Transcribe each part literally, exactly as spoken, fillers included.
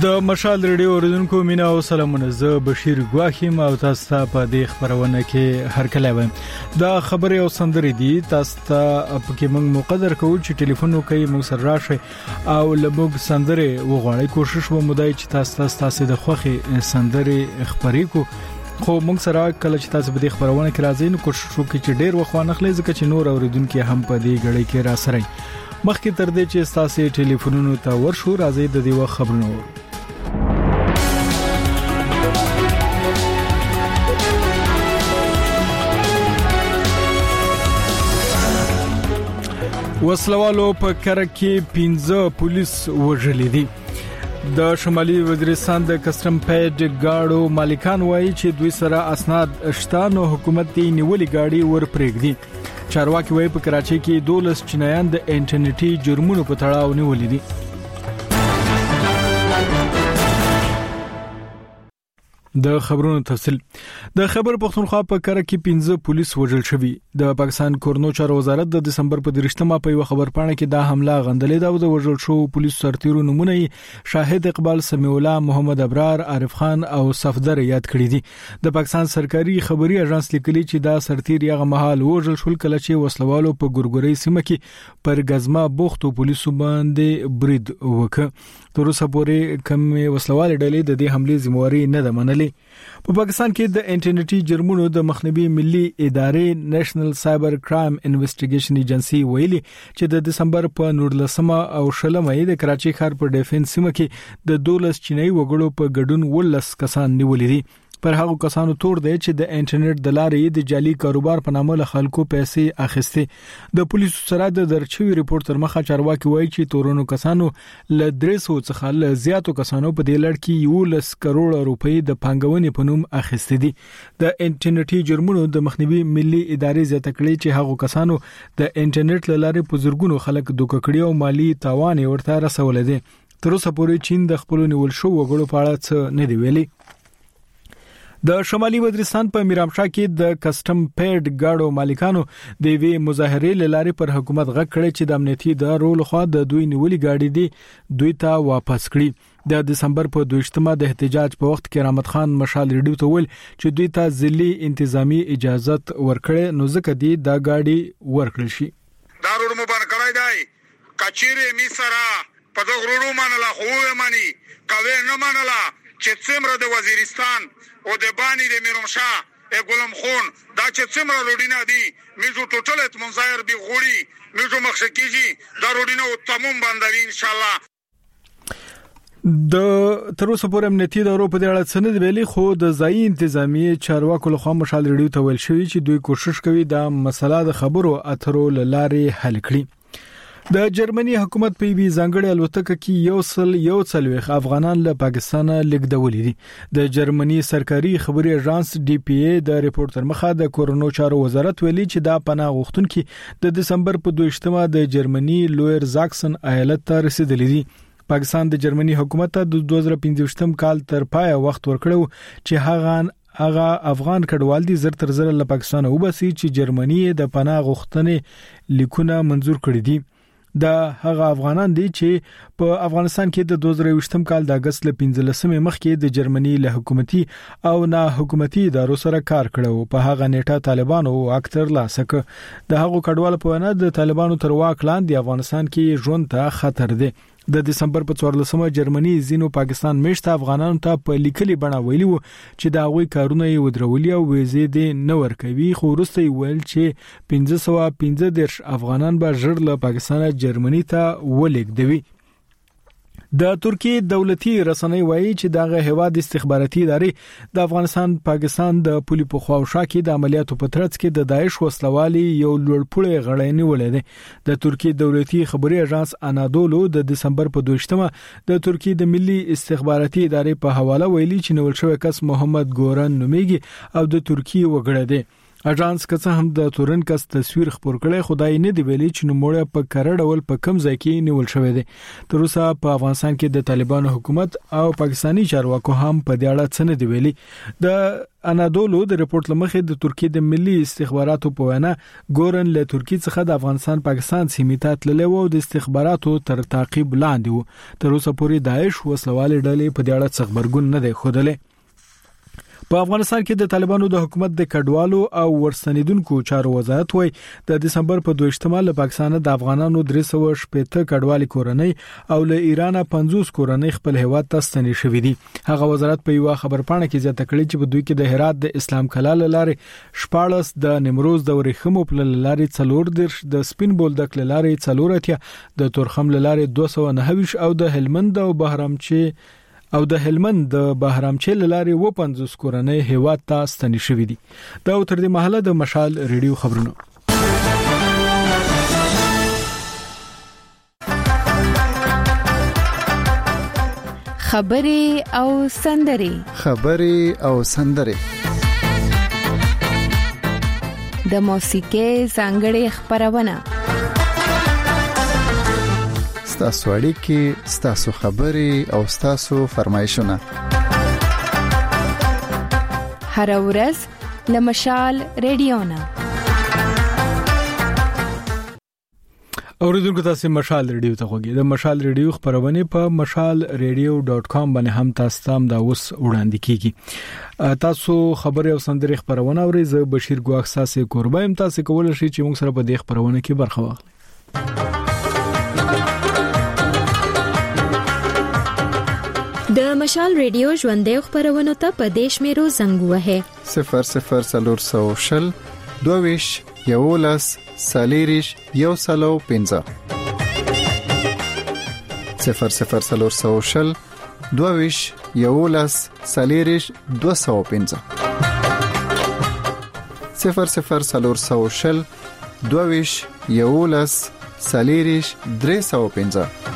د مشال ریډیو اوریدونکو مینا او سلامونه، زه بشیر ګواخیم او تاسو ته په دې خبرونه کې هر کله وایم. دا خبره او سندري دي، تاسو ته په کې موږ مقدر کوو چې ټلیفون وکړئ، موږ سره راشي او لموږ سندري وغواړئ. کوشش ومو دی چې تاسو تاسو د خوخي سندري خبرې کو، خو موږ سره کله چې تاسو په دې خبرونه کې راځئ نو کوشش وکړئ چې ډیر وخوانه خلې ځکه چې نور اوریدونکو هم په دې غړي کې را سره مخکې تر دې چې تاسو ټلیفونونو ته ورشو راځي د دې وخت خبرونه. وسلوالو په کرک کې پنځه پولیس وژلي دي. د شمالي وزیرستان د کسټم پیډ گاډو مالکان وایي چې دوی سره اسناد شته، حکومت یې نیولې گاډي ور پرېږدي. چارواکي وایي په کراچۍ کې دولس چینایان د انټرنیټي جرمونو په تړاو نیولې دي. د خبرونو تفصیل. د خبر پښتونخوا په کرک کې پنځه پولیس وژل شوي. د پاکستان کورنو چارو وزارت د دسمبر په دریشتمه په یو خبر پاڼه کې دا حمله غندلې ده او د وژل شو پولیس سرتیرو نمونه شاهد اقبال، سمیع الله، محمد ابرار، عارف خان او صفدر یاد کړی دي. د پاکستان سرکاري خبري اژانس لیکلي چې دا سرتیر یغه مهال وژل شول کله چې وسلوالو په ګورګوري سیمه کې پر غزما بوختو پولیسو باندې برید وکړ. تر اوسه پورې کوم وسلوال ډلې د دې حمله ذمہواری نه ده منلې. په پاکستان کې د انټرنیټي جرمونو د مخنیوي ملي ادارې نېشنل سایبر کرایم انویسټیګیشن ایجنسی ویلي چې د دسمبر په نولسمه او شلمه د کراچۍ ښار په ډیفنس سیمه کې د دولس چینایي وګړو په ګډون ولس کسان نیولې دي. پر هغه کسانو تور دی چې د انټرنیټ د لارې د جعلي کاروبار په نامه له خلکو پیسې اخیستې. د پولیسو سره د درچوي ریپورت تر مخه چارواکي وایي چې تورونو کسانو له درې سوه څخه له زیاتو کسانو په دې لړ کې یولس کروڑ روپۍ د پانګونې په نوم اخیستې دي. د انټرنیټي جرمونو د مخنیوي ملي ادارې زیاته کړې چې هغه کسانو د انټرنیټ له لارې په زرګونو خلک دوکه کړي او مالی تاوان ورته رسولې دي. تر اوسه پورې چین د خپل نیول شو وګړو په اړه څه نه دی ویلي. د شمالي وزیرستان په میرامشاه کې د کسټم پیډ گاډو مالکانو د وی مظاهرې لاره پر حکومت غږ کړی چې د امنیتي ادارو لخوا د دوی نیولې گاډي دی دوی ته واپس کړي. د دسمبر په دویشتمه د احتجاج په وخت کې رحمت خان مشال ریډیو ته ویل چې دوی ته ځلي انتظامی اجازت ورکړي نو ځکه دی دا گاډي ورکړل شي. دا روډ مو باندې کړای دی کچيره می سره په دغه روډ باندې لا خو مانی کوي نه منلا چې څومره د وزیرستان او د بانی د میرمشاه ګلم خون دا چې څومره روډینا دي میزو ټوټل منظر به غوړي میزو مخشکیږي دا روډینا او تمام باندې ان شاء الله. د تر اوسه پورې امنیتي ادارو په دې اړه څه نه ویلي، خو د ځایي انتظامی چارواکو لخوا مشال ریډیو ته ویل شوی چې دوی کوشش کوي دا مسله د خبرو اترو لارې حل کړي. د جرمني حکومت په بي ځانګړي الوتکه کې یو سل یو څلويخ افغانان له پاکستان لیږدولې دي. د جرمني سرکاري خبري اژانس ډي پي اي د ریپورت تر مخه د کورونو چارو وزارت ویلي چې دا پناه غوښتونکو د دسمبر په دویشتمه د جرمني لویر زاکسن ایالت ته رسیدلې دي. پاکستان د جرمني حکومت ته د دوه زره پنځوستم کال تر پای وخت ورکړو چې هغه هغه افغان کډوال دي زر تر زر له پاکستان وباسي چې جرمني د پناه غوښتنې لیکونه منزور کړی دي. دا هغه افغانان دي چې په افغانستان کې د دوه زره یوولسم کال د اگست ل پنځلسمې مخکې د جرمني له حکومتي او نه حکومتي ادارو سره کار کړو. په هغه نیټه طالبانو اکثر لاسک د هغو کډوال په وینا د طالبانو تر واک لاندې افغانستان کې ژوند ته خطر دی. د دسمبر په څوارلسمه جرمني زینو پاکستان میشته افغانانو ته په لیکلي بڼه ویلي وو چې دا غوي کارونه یې ودرولي او ویزې دې نه ورکوي، خو وروسته یې ویل چې پنځه سوه پنځه دېرش افغانان به ژر له پاکستان جرمني ته ولېږدوي. د ترکیه دولتي رسنۍ وایي چې دغه هواد استخباراتي ادارې د افغانستان پاکستان د پولي په خواوشا کې د عملیاتو په ترڅ کې د داعش وسلوالي یو لوړپوړی غړی نیولې ده. د ترکیه دولتي خبري اژانس انادولو د دسمبر په دویشتمه د ترکیه د ملي استخباراتي ادارې په حواله ویلي چې نیول شوی کس محمد ګوران نومیږي او د ترکیه وګړی دی. اژانس کڅ هم د تورن کس تصویر خبر کړي خدای نه دی ویلي چې نوموړی په کړه ډول په کم ځای کې نیول شوی دی. تر اوسه په افغانستان کې د طالبانو حکومت او پاکستاني چارواکو هم په دې اړه څه نه دی ویلي. د انادولو د ریپورت لمخې د ترکیه د ملي استخباراتو په وینا ګورن له ترکیه څخه د افغانستان پاکستان سیمې ته تللی و او د استخباراتو تر تعقیب لاندې و. تر اوسه پورې داعش وسلوالې ډلې په دې اړه څه خبرګون نه دی خوده. په افغانستان کې د طالبانو د حکومت د کډوالو او ورستنیدونکو چارو وزارت وای د دسمبر په دوه له پاکستان د افغانانو درې سوه شپږ کډوالي کورنۍ او له ایران پنځوس کورنۍ خپل هیواد ته ستنې شوې دي. هغه وزارت په یو خبرپاڼه کې زیاته کړې چې په دوی کې د هرات د اسلام کلال لارې شپاړس د نیمروز د ورېخمو په لارې څلور درش د سپین بولدک لارې څلور اتیا د تورخم لارې دوه سوه نهه او د هلمند او بهرامچی او د هلمند د بهرامچیل لارې و پنځوس کورنۍ هیواد ته ستنې شوې دي. دا تر دې مهاله د مشال ریډیو خبرونه. خبرې او سندرې خبرې او سندرې د موسیقۍ ځانګړې خبرونه ستاسو اړیکې ستاسو خبرې او ستاسو فرمایشونه هر ورځ له مشال ریډیو نه. اوریدونکو تاسو مشال ریډیو ته غوږی د مشال ریډیو خبرونه په مشال ریډیو ډاٹ کام باندې هم تاسو ته دا اوس وړاندې کیږي. تاسو خبرې او سندرې خبرونه اورئ. زه بشیر ګواخ ساسي قربایم. تاسو کولای شئ چې موږ سره په دې خبرونه کې برخه واخلئ. د مشال ریډیو ژوندې خبرونه ته په دیش میرو زنګ وهه صفر صفر صفر شل دویش یولس سالیریش یو سلو پنځه صفر صفر صفر شل دویش یولس سالیریش دو سو پنځه صفر صفر صفر شل دویش یولس سالیریش درې سو پنځه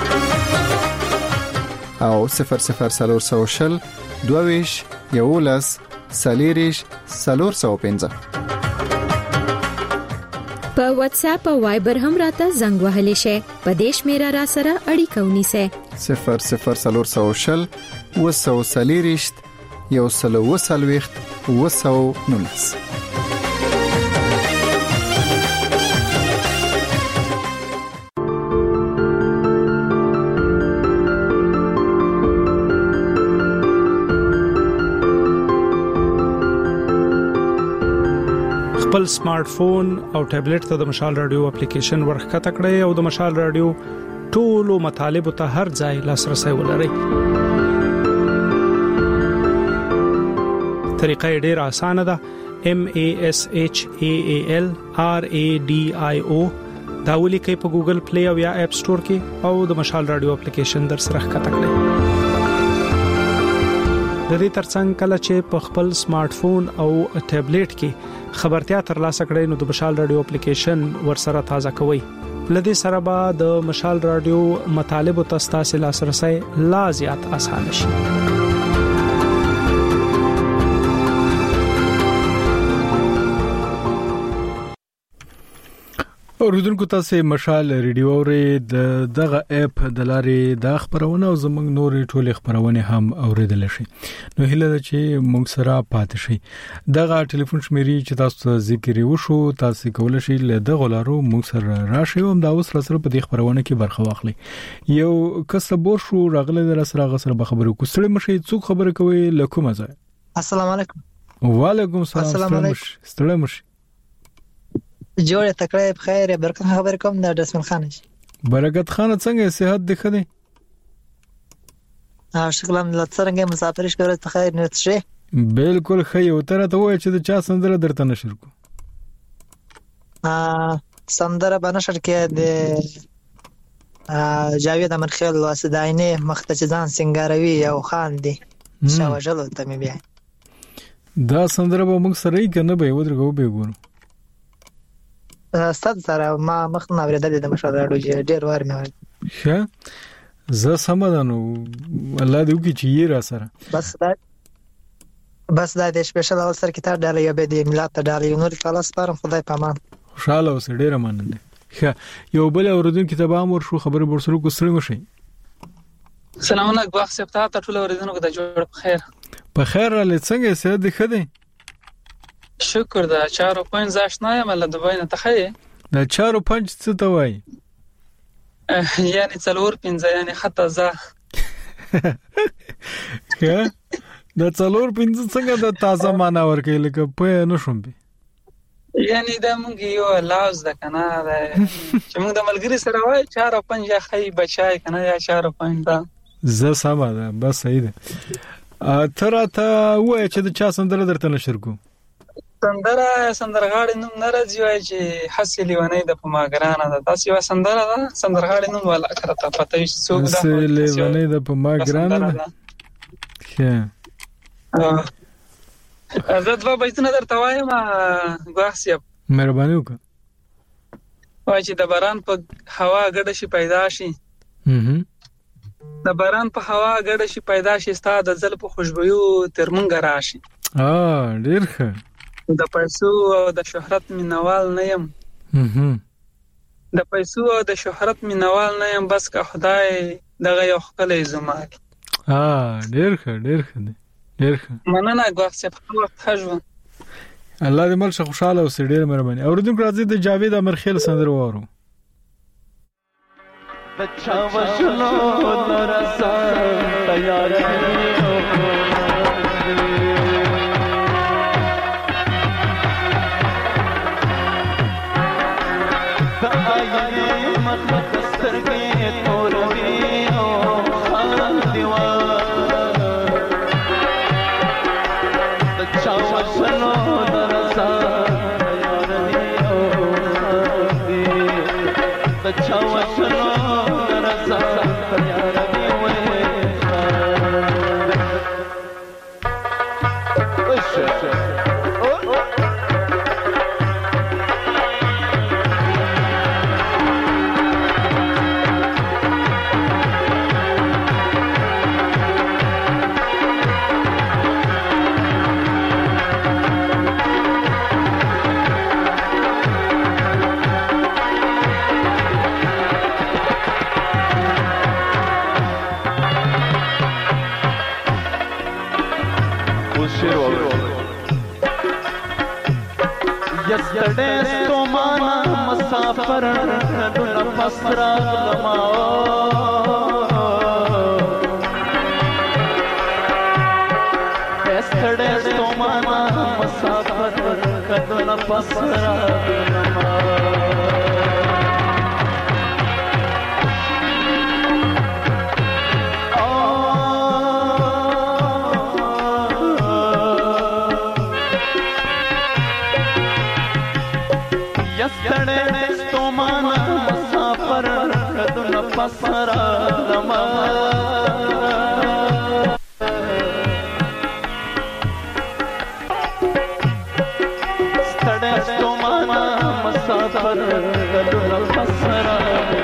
او صفر صفر صفر شل دویش یولس سالیریش سلور سو پنځه. په واتس اپ او وایبر هم راته زنګ وهلی شي. په دیش میرا را سره اړیکه ونیسه. صفر صفر صفر شل وسو سالیریش یو سلو وسلويخت وسو نونس. خپل سمارټ فون او ټابلیټ ته د مشال رادیو اپلیکیشن ورخته کړئ او د مشال رادیو ټولو مطالب ته هر ځای لاسرسي ولرئ. طریقه ډیره اسانه ده. M A S H A A L R A D I O دا ولیکئ په ګوګل پلی او یا اپ سٹور کې او د مشال رادیو اپلیکیشن در سره ښکته کړئ. د دې ترڅنګ کله چې په خپل سمارټ فون او ټابلیټ کې خبرتیا ترلاسه کړئ نو د مشال رادیو اپلیکیشن ورسره تازه کوئ. لدې سره به د مشال رادیو مطالب او تاسو لاسرسي لا زیات آسان شي. اوریدونکو تاسو مشال ریډیو اورئ. د دغه اپ د لارې د خبرونه او زموږ نورې ټولې خبرونه هم اوریدل شي. نو هیله ده چې موږ سره پاتې شئ. دغه ټلیفون شمیرې چې تاسو ذکر وشو تاسو کولای شئ له دغه لارو موږ سره راشئ او دا اوس سره په دې خبرونه کې برخه واخلئ. یو کسبور شو راغله در سره غسر به خبرو کوستړي مشي څوک خبره کوي لکه مزه. السلام علیکم. وعلیکم السلام. السلام علیکم. ستړي مشي. جوړه تکړه بخیر. برکت خبر کوم د دسمل خان. برکت خان څنګه صحت دی خدي؟ ها شکلم لڅرنګ مسافرش کوي ته خیر نه تشه. بالکل خیر او تر ته وای چې د چا سندره درته نشر کو. ا سندره بنشر کې د جاوید امرخیل واسداینه مختچزان سنگاروي او خان دی. شاوجلو ته مې بیا. دا سندره به موږ سره یې کنه به ودرګو به ګورو. ستاسو سره ما مخ نه ورېدل د مشال راډیو ډېر وار مې ښه زه سمدانو الله دې وکړي چې یې را سره بس دا بس دا د سپیشل اول سر کې تر ډاله یا به د ملت ته ډاله یو نور خلاص پرم خدای پامان خوشاله اوسې ډیره مننه. ښه یو بل اوردونکو ته به امر شو خبره ورسره کو سره مشي. سلام علیکم واخ سپتا ته ټول اوردونکو ته جوړ په خیر. په خیر را لڅنګ سه د خدای شکر دا چارو پنځ زاشنا یم له دوی نه تخې دا چارو پنځ څه ته وای یعنی څلور پنځه یعنی خطا ز ښه دا څلور پنځه څنګه د تازه معنا ورکې لکه په نشم به یعنی دا مونږ یو لاز د کنه دا چې مونږ د ملګری سره وای چار پنځه یا خی بچای کنه یا چار پنځه دا ز سم ده بس صحیح ده. تر ته وای چې د چا سندره درته نشر کو سندره سندرغاړي نوم ناراضي وای چې حسي لیوانې د پماګرانه ده تاسو یو سندره ده سندرغاړي نوم ولا کرته پته هیڅ څوک ده حسي لیوانې د پماګرانه ده. ښه زه دوه بیتونه درته وایم ګواښ مهرباني وکړه. وای چې د باران په هوا ګډه شي پیدا شي د باران په هوا ګډه شي پیدا شي ستا د زل په خوشبويو تر مونږ راشي. ا ډیر ښه. د پیسو او د شهرت مینوال نه یم د پیسو او د شهرت مینوال نه یم بس که خدای دغه یو خپل زما. ا ډیر ښه ډیر ښه ډیر ښه مننه ګواښ په وخت خجو الله دې مل شه خوشاله اوسې ډیر مهرباني. اوردونکو راځي د جاوید امرخیل سندره وورو. بچا وشلو نرسا تیار Yesterday's to mana musafir dun fasra lama Yesterday's to mana musafir dun fasra lama Pasara lama Stades to mana musafir kaduna pasara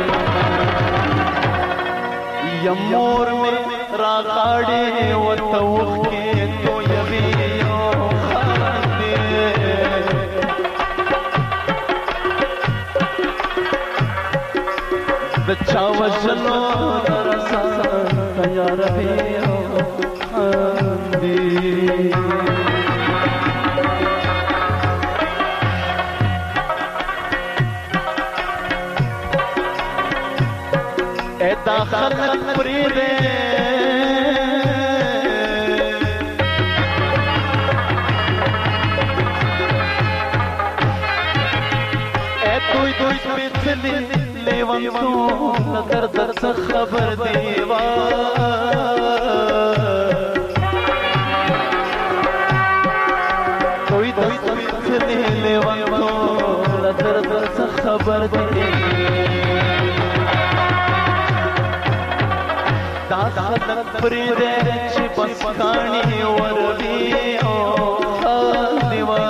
yamur mein ragade wa tawke to yabiyo khande बच्चा वचनो नरसा तैयार है आंधी ए दाखल प्रीदे ए तू तू पिछली लेवन तो नजर दर से खबर देवा कोई दस पिछले लेवन तो नजर दर से खबर देवा दाखल प्रीदे बस कहानी वरदी ओ दीवा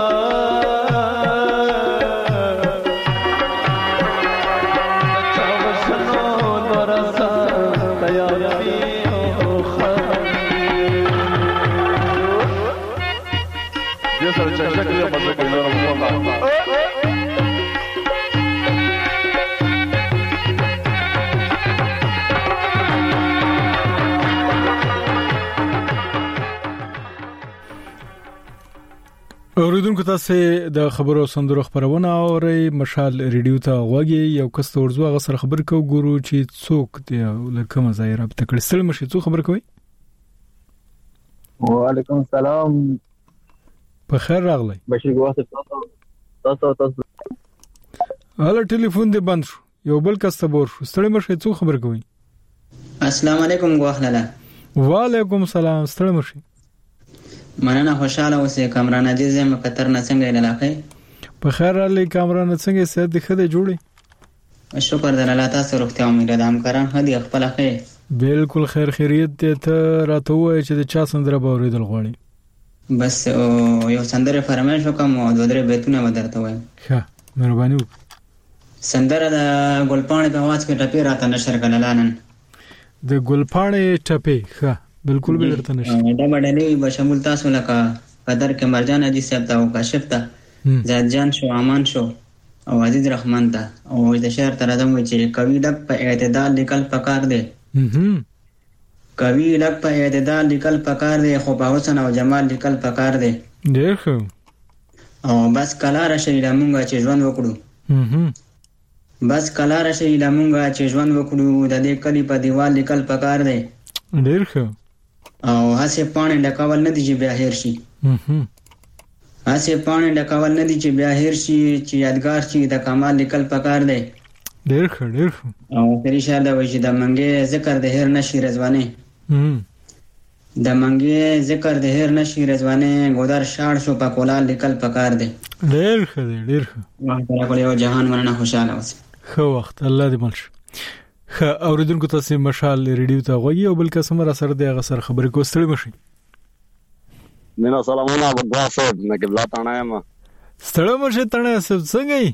دې سره چکچک دی په څه کې نرم کوه اوریدونکو تاسو د خبرو سندرو خبرونه اورئ مشال ریډیو ته غوږی یو کس ورځو غ سره خبر کو ګورو چې څوک دی لکه مزای رابطه کړي سل مشي څو خبر کوي وعلیکم السلام په خیر راغلی بشیر واسه تاسو تاسو تاسو هله ټلیفون دی بند شو یو بل کس ته بور شو سل مشي څو خبر کوي السلام علیکم غواخلاله وعلیکم السلام سل مشي مننه خوشاله اوسې کامران عزیز یم قطر نه څنګه علاقه په خیر علي کامران څنګه سید خده جوړي شکر در الله تاسو روغتیا امید ده همکاران هدي خپل خیر بالکل خیر خیریت ته راته وای چې د چا سندره به اوریدل غواړي بس یو سندره فرمایش وکم او دوه درې بیتونه ودرته وای ښه مهرباني سندره د ګلپاڼې په आवाज کې ټپي راته نشر کړلانن د ګلپاڼې ټپي ښه بالکل به درته نشي دا باندې به شامل تاسو لکه قدر کې مرجان حجي صاحب ته او کاشف ته زاد جان شو امان شو او عزیز رحمان ته او د شعر تر ادم چې کوي لک په اعتدال لیکل پکار دی کوي لک په اعتدال لیکل پکار دی خو په حسن او جمال لیکل پکار دی ډیر ښه او بس کلا راشي لمونږه چې ژوند وکړو بس کلا راشي لمونږه چې ژوند وکړو د دې کلی په دیوال لیکل پکار دی ډیر ښه او هڅه پانه ډکول نه دي چې بیا هیر شي هڅه پانه ډکول نه دي چې بیا هیر شي چې یادګار شي د کمال لیکل پکار دی ډیر ښه ډیر ښه او پرې شاده وي چې د منګي ذکر د هیر نشي رضوانه د منګي ذکر د هیر نشي رضوانه ګودر شاړ شو په کولال لیکل پکار دی ډیر ښه ډیر ښه ما په یو جهان ورنه خوشاله اوسه خو وخت الله دې ملش خ اوریدونکو تاسو مشال ریډیو ته غوږی او بل کس مر سره د غسر خبرې کوستړي مشي مینا سلامونه ابو صاحب نه قبله تانه ما ستړي مشه تانه سب څنګه ای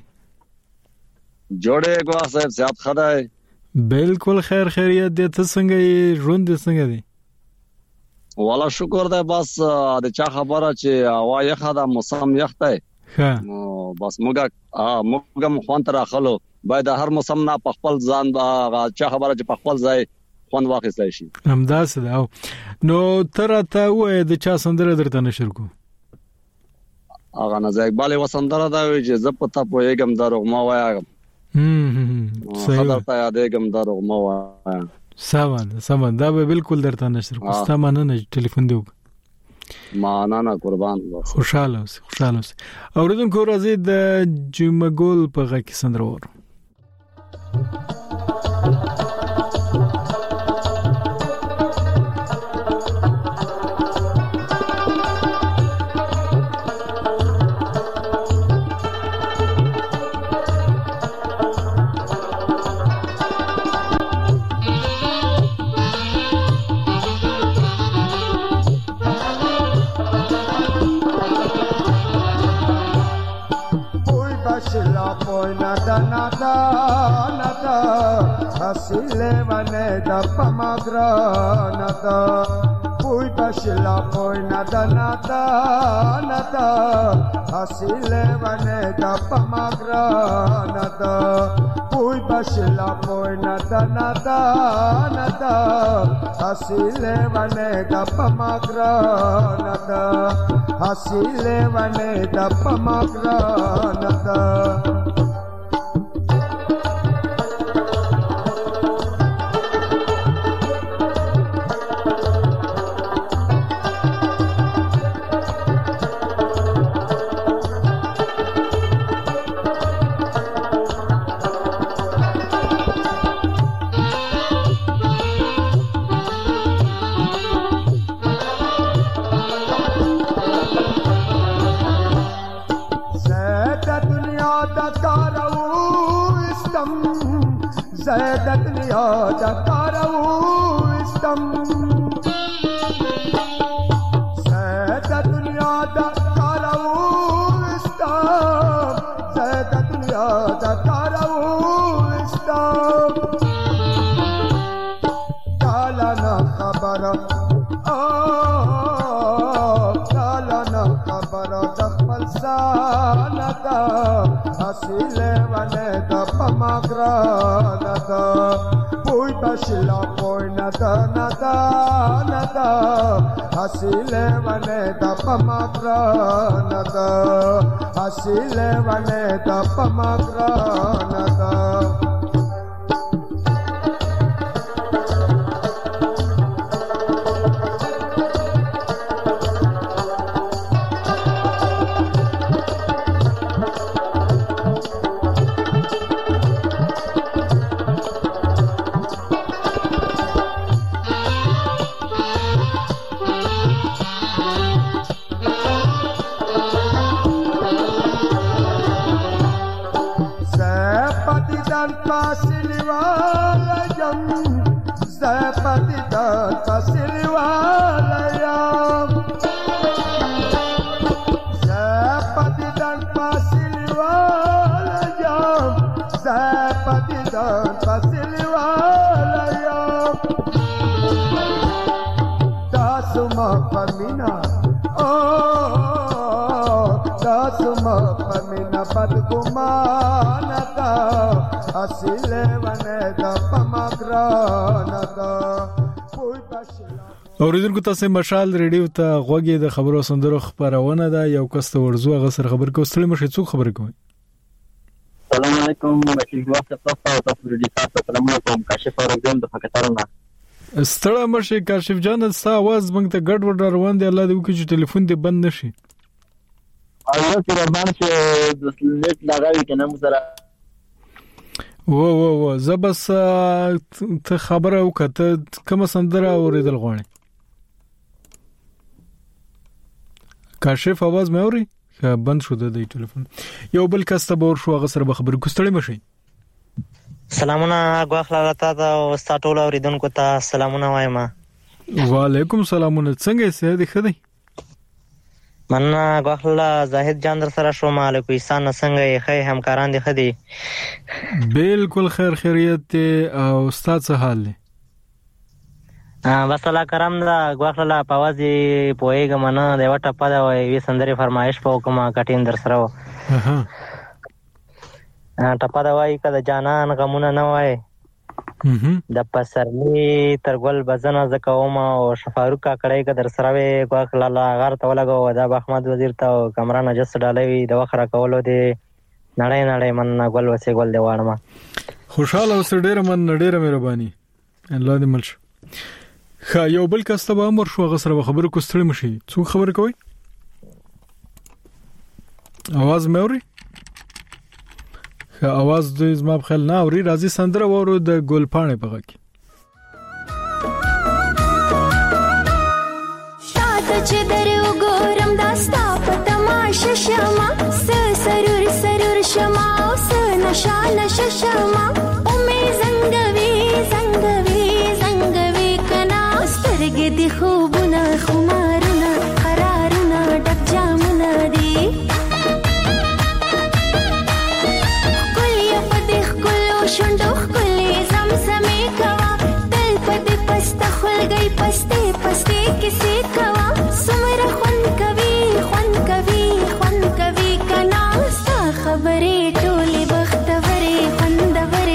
جوړه ګوا صاحب زیات خدای بالکل خیر خیریت دې ته څنګه ای ژوند دې څنګه دی والله شکر ده بس د چا خبره چې هوا یخه ده موسم یخ دی ها نو بس موږ موږ مخون تر اخلو باید هر موسم نه په خپل ځان چا خبره چې په خپل ځای خوند واخیستای شي همداس ده نو تر ته وای د چا سندره درته نشر کو هغه نه ځای اقبال وسندره دا وی چې زه پتا پوهیږم دروغ ما وایم هم صحیح خبر ته یادېږم دروغ ما وایم سامان سامان دا به بالکل درته نشر کو ستامانه نه ټلیفون دیو معنا نه قربان خوشاله اوسه خوشاله اوسه اوریدونکو راځي د جمګول په غږ کې سندره ور nada nada asile vane da pamagra nada pui bashila poi nada nada nada asile vane da pamagra nada pui bashila poi nada nada nada asile vane da pamagra nada asile vane da pamagra nada فلسانتا حاصل ونه د پماګرانتا پوي تشلا پوي نتا نتا نتا حاصل ونه د پماګرانتا حاصل ونه د پماګرانتا اوریدونکو تاسو مشال ریډیو ته غوږی د خبرو سندرو خبرونه ده یو کس ته ورزو هغه سره خبر کوستل مشه څوک خبر کوي السلام علیکم بشیر وخت تاسو تاسو ریډیو تاسو سلام علیکم کاشف اورګم د فکرونه ستړه مشه کاشف جان ستا आवाज موږ ته ګډ وډ روان دی الله دې وکړي چې ټلیفون دې بند نشي الله چې روان شي د نت لګاوي کنه مو سره و و و زبس ته خبره وکړه کوم سندره اوریدل غواړي کاشف आवाज مې اوري بند شو د دې ټلیفون یو بل کس ته بور شو هغه سره خبر کوستړی مشي سلامونه غواخلا تا دا استاد ټول اوریدونکو ته سلامونه وایم وعلیکم سلامونه څنګه سې دې خدای مننه غواخلا زاهد جان در سره شو مالک ایسان څنګه یې خې همکاران دي خدي بالکل خیر خیریت او استاد څه حال دی بس الله کرم دا غواخلا پوازي پويګه منه د وټه پدا وي سندري فرمایش په کومه کټین در سره ها ټپا دا وای کده جانان غمونه نه وای د پسرلی ترګل بزنه زکوما او شفاروق کا کړای کدر سره وی غواخلا لا غار ته لګو دا احمد وزیر ته کمران جس ډالوي د وخره کولو دی نړۍ نړۍ من ګل وسه ګل دی وانما خوشاله اوس ډیر من ډیر مهرباني الله دې ملش خا یو بل کس ته به امر شو غسر خبر کوستړی مشي څو خبر کوي आवाज مې اوري خا आवाज د زما په خل نه اوري راځي سندره وورو د ګلپانې په غږ شاته چې درو ګورم داستا په تماشه شمه سرور سرور شمه اوس نشا نشا شمه امې زنګوي زنګوي زنګوي کنا سترګې دي خوبونه خمارونه قرارونه ډک جامونه دي کلی په دې کلو شوندو کلی زمزمې کوا تل په دې پسته خلګي پسته پسته کیسې کوا سمره خون کوي خون کوي خون کوي کنا ستا خبرې ټولې بختورې خوندورې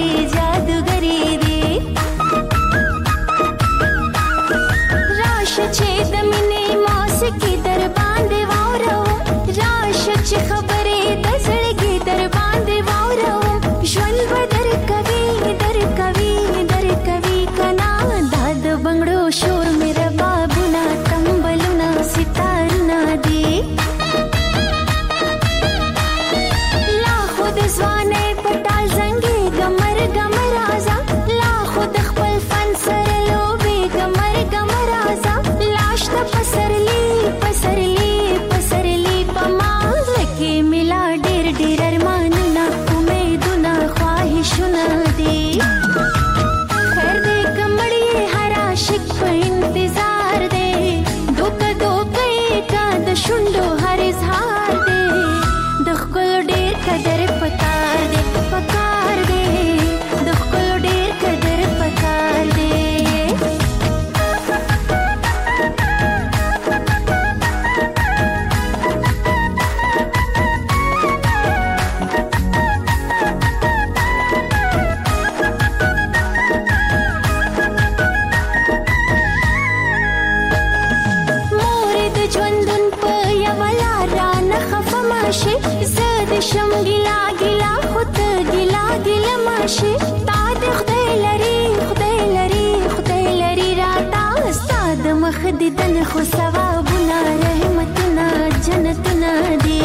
نشي زاد شم ګلا ګلا خود ګلا ګلا ماشي تا د خدای لري خدای لري خدای لري راتا استاد مخ دې دن خو ثوابونه رحمتونه جنتونه دي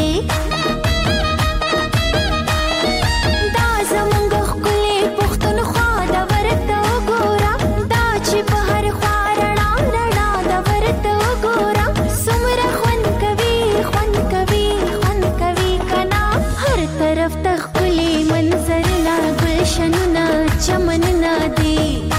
دا زمونږ ښکلې پښتونخوا د ورته وګوره دا چې په هر خوا رڼا رڼا د ورته وګوره څومره خوند کوي خوند کوي خوند کوي کنا هر طرف ته ښکلې منظرونه ګلشنونه چمنونه دي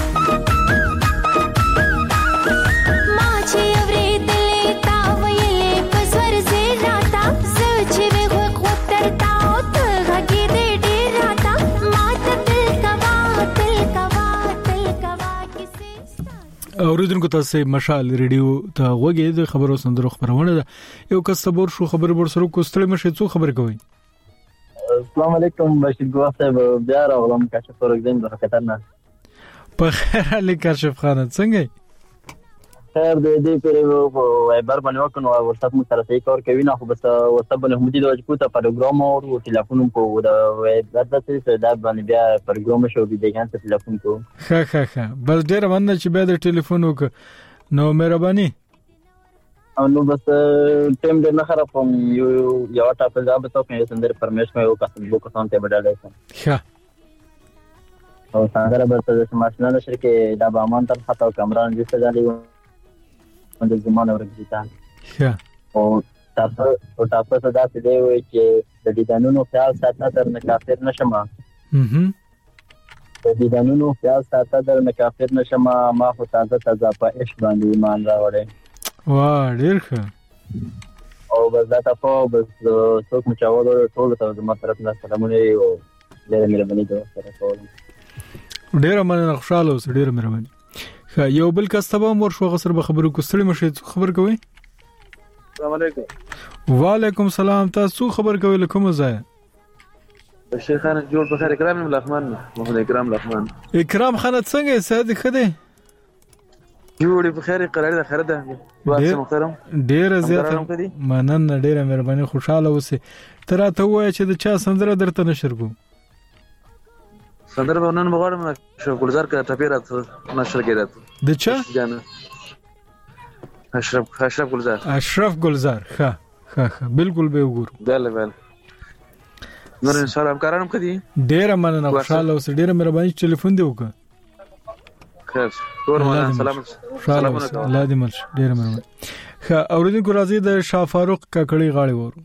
ما چې اورېدلې تا ویلې په زور زیر راته زه چې مې غوږ وترتا او ته غږېدې ډېر راته ما ته تل کوه تل کوه تل کوه کیسې اوریدونکو تاسو مشال ریډیو ته غوږی د خبرو سندرو خبرونه ده یو کس صبر شو خبر ورسره کوستړې مشه څو خبر کوي السلام علیکم بشیر ګواه صاحب بیا راغلم کاشف پروګرام د خطرناک په خیر علي کاشف خان څنګه خیر دې دې پر وایبر باندې وکنو واتساپ مو سره صحیح کار کوي نه خو بس واتساپ باندې هم دې د وجکو ته پروګرام او ټلیفون کو د وایبر د څه د باندې بیا پروګرام شو دې ګان ته ټلیفون کو ها ها ها بس ډیر باندې چې بیا د ټلیفون وک نو مهرباني او نو بس ټیم دې نه خراب کوم یو یو ټاپ ځاب ته کوم سندر پرمیش مې یو کس بو کو سان ته بدل شي ها او څنګه به تاسو ماشینه نشر کې دا به امان تر خطا کامران دې څه ځالي د زمانه ورګیتان ها او تاسو او تاسو صدا څه دی وای چې د دیدانونو خیال ساتنه تر نه کافر نشم هم د دیدانونو خیال ساتنه تر نه کافر نشم ما خو تازه تازه په عشق باندې ایمان راوړې واه ډیر ښه او بس دا تاسو بس څوک مچاوله ټول ته د ما طرف نه سلامونه او ډېر مهرباني ده سره کول ډیر مننه خوشاله اوسه ډیر مهرباني یو بل کس ته مور شو غسر به خبرو کوستړي مشه خبر کوي السلام علیکم وعلیکم السلام تاسو خبر کوي لکه کوم ځای بشیر خان جوړ په خیر اکرام الرحمن محمد اکرام الرحمن اکرام خان څنګه ساده خده جوړ په خیر قرار ده خیر ده واسه محترم ډیر زیات مننه ډیر مهرباني خوشاله اوسه تر ته وای چې د چا سندره درته نشر کو سندر بونن بغاړم اشرف ګلزار کا ټپیرات نشر کړه د چا جانا اشرف اشرف ګلزار اشرف ګلزار ها ها ها بالکل به وګور بله بله نور ان شاء الله همکارانم کدي ډیر مننه خوشاله اوسه ډیر مهرباني ټلیفون دی وکړه خیر کور مانا سلام سلام الله دې مرش ډیر مهرباني ها اوریدونکو راځي د شاه فاروق کاکړي غاړي ورو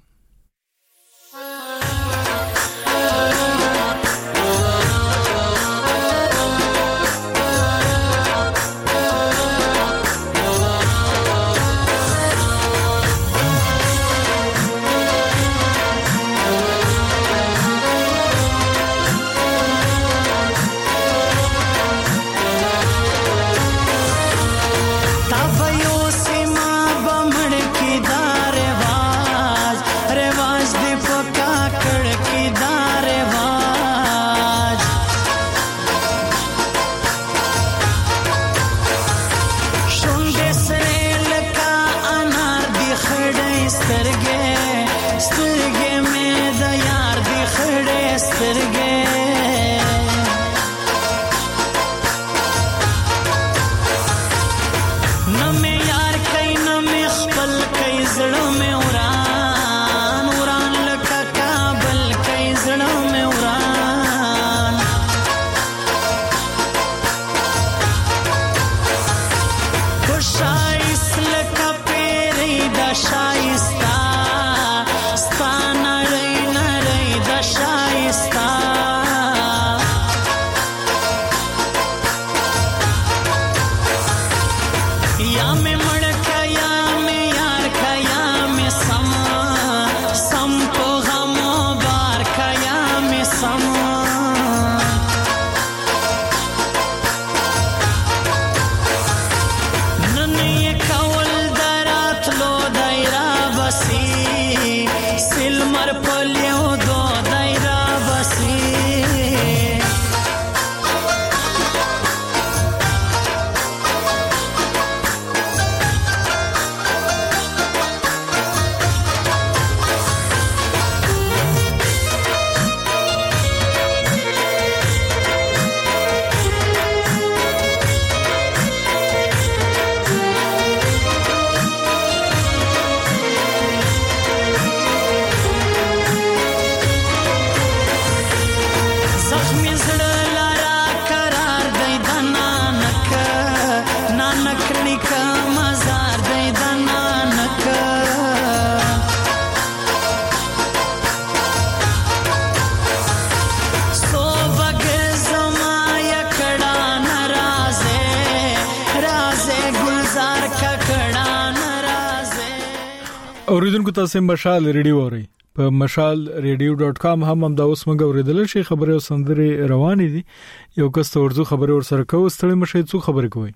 اوریدونکو تاسو مشال ریډیو اورئ په مشال ریډیو ډاٹ کام هم هم دا اوس موږ اوریدل شي خبري او سندري روانې دي یو کس ورزو خبري ور سره کوو ستړي مشه څو خبرې کوي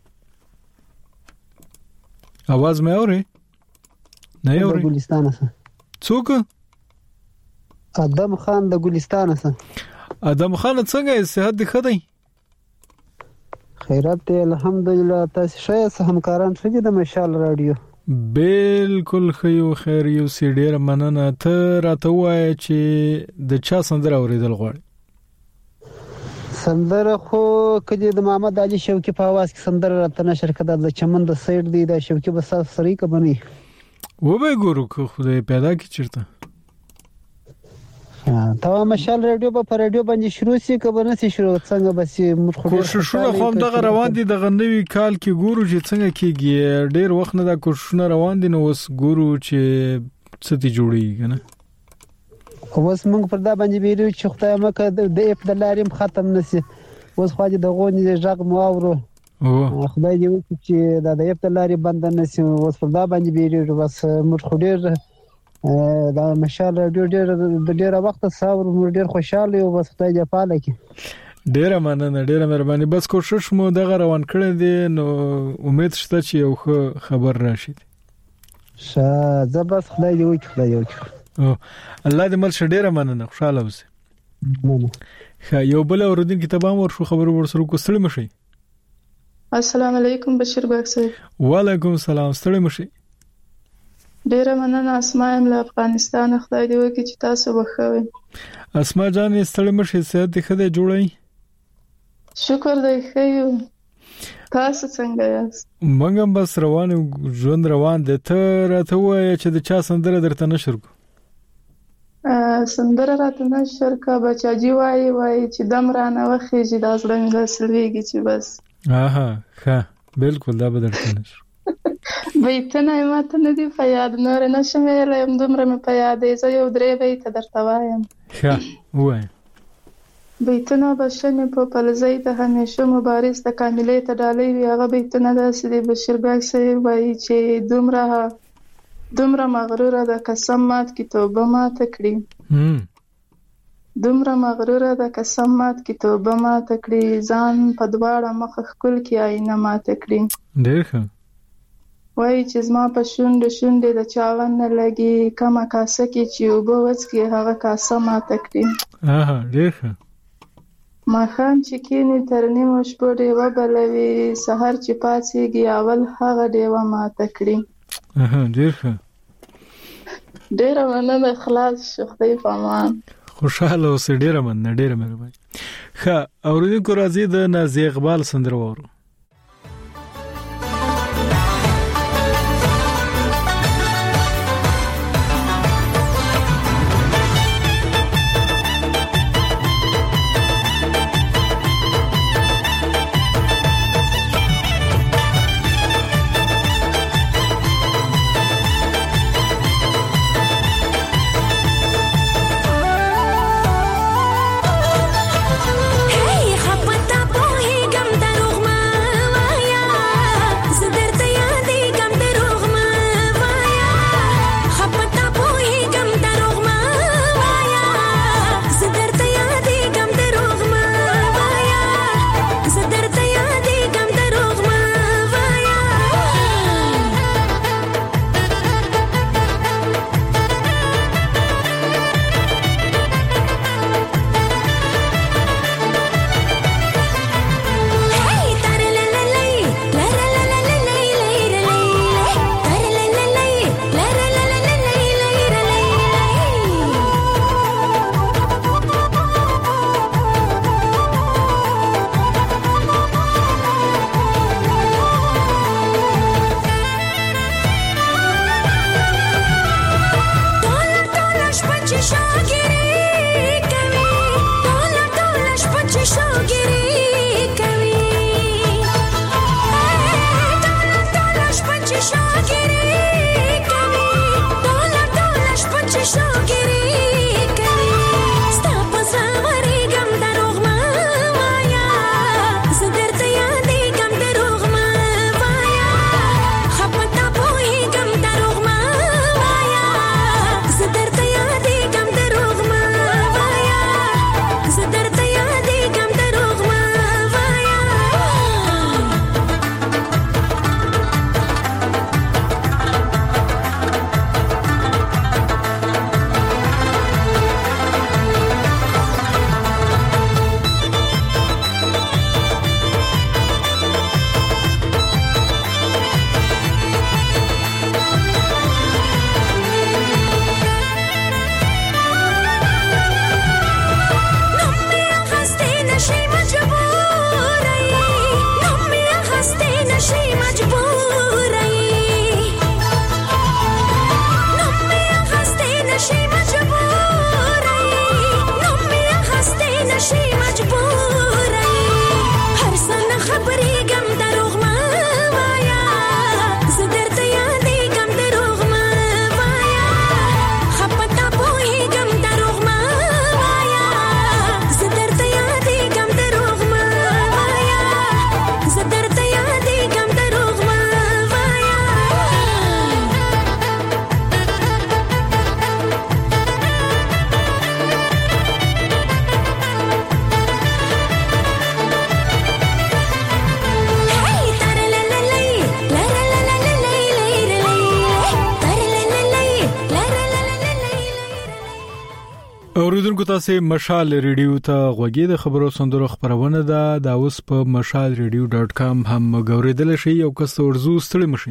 आवाज مې اوري نه اوري ګلستان سره څوک ادم خان د ګلستان سره ادم خان څنګه صحت دی خدای خیرات دی الحمدلله تاسو ښه همکاران شې د مشال رادیو بالکل خیو خیر یو سی ډیر مننه ته راته وای چې د چا سندره اوریدل غواړي سندره خو کله د محمد علي شوقي په आवाज کې سندره راته نشر کړه د چمن د سایډ دی د شوقي بس سری کبني و به ګورو خو دې پیدا کی چیرته تا مشال رادیو په رادیو باندې شروع سي کبه نه سي شروع څنګه بس موږ خو کوششونه خو دغه روان دي دغه نوې کال کې ګورو چې څنګه کېږي ډېر وخت نه دا کوششونه روان دي نو اوس ګورو چې څه دي جوړیږي کنه اوس موږ پر دا باندې ویلو چې خدای مکه د اپ د لاریم ختم نسی اوس خو دې د غونې ژغ مو اورو خدای دې وکړي چې دا د اپ د لارې بند نسی اوس پر دا باندې ویلو بس موږ خو ډېر دا مشال رادیو ډېر د ډېر وخت ساور مو ډېر خوشاله یو بس خدای دې پاله کې ډېر مننه ډېر مهرباني بس کوشش مو دغه روان کړی دی نو امید شته چې یو خبر راشي شه زبر خدای دې وکړي خدای دې وکړي او الله دې مل شه ډېر مننه خوشاله اوسې خا یو بل اوردین کتابام ور شو خبر ورسره کوستړی مشي السلام علیکم بشیر باغ صاحب وعلیکم السلام ستړی مشي ډیره مننه اسماء له افغانستان خدای دې وکړي چې تاسو وښوي اسماء جان ستړي مشه صحت دې خدای جوړي شکر دې خیو تاسو څنګه یاست موږ هم بس روان ژوند روان دي ته راته وای چې د چا سندره درته نشر کو سندره راته نشر کا بچاجي وای وای چې دم را نه وخیږي د ازړم له سلويږي چې بس اها ښه بالکل دا به درته نشر بیتونه ماته نه دی په یاد نور نه شمېلې هم دومره مې په یاد دی زه یو درې بیت درته وایم ښه وای بیتونه بشنه په پلزۍ ته همیشه مبارز د کاملې ته ډالۍ وي هغه بیتونه داسې دی بشیر باغ صاحب وایي چې دومره دومره مغروره د قسم مات کې توبه ماته کړي دومره مغروره د قسم مات کې توبه ماته کړي ځان په دواړه مخ خپل کې آینه ماته کړي ډېر ښه وای چې زما په شونډه شونډه د چاون نه لګي کما کاسه کې چې وبو وڅکي هغه کاسه ماته کړي اها ډېر ښه ما خام چې کینی تر نیمو شپو ډیوه بلوي سحر چې پاتېږي اول هغه ډیوه ماته کړي اها ډېر ښه ډېر مننه خلاص شو خدای په امان خوشاله اوسې ډېر مننه ډېر مهرباني ښه اوریدونکو راځي د نازي اقبال سندره وورو اوریدونکو تاسو مشال ریډیو ته غوږی د خبرو سندرو خبرونه ده د اوس په مشال ریډیو ډاټ کام هم غوړیدل شي او که څورزو ستړي مشي.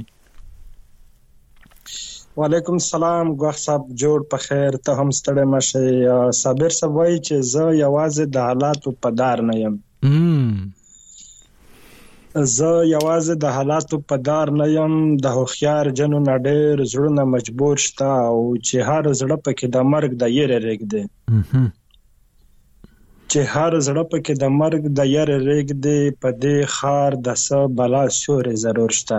وعلیکم السلام ګوښ صاحب جوړ په خیر ته هم ستړي مشي. صابر صاحب وایي چې زه یوازې د حالاتو په دار نه یم. زه یوازې د حالاتو په دار نه یم، د هوښیار جنو نه ډېر زړونه مجبور شته او چې هر زړه پکې د مرګ د یېرې رېږدي چې هر زړه پکې د مرګ د یېرې رېږدي په دې ښار د څه بلا سیورې ضرور شته.